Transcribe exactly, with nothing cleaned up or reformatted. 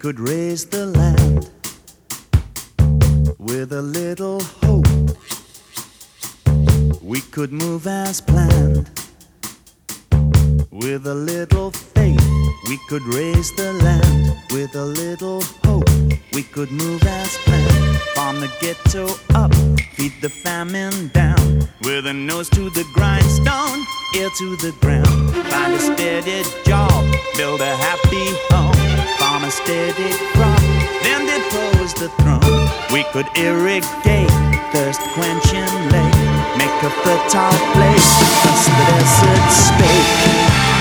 could raise the land with a little hope. We could move as planned with a little faith. We could raise the land with a little hope. We could move as planned. Farm the ghetto up, feed the famine down, with a nose to the grindstone, ear to the ground. Find a steady job, build a happy home, farm a steady crop, then depose the throne. We could irrigate, thirst quenching lake, make a fertile place, thus the desert spake.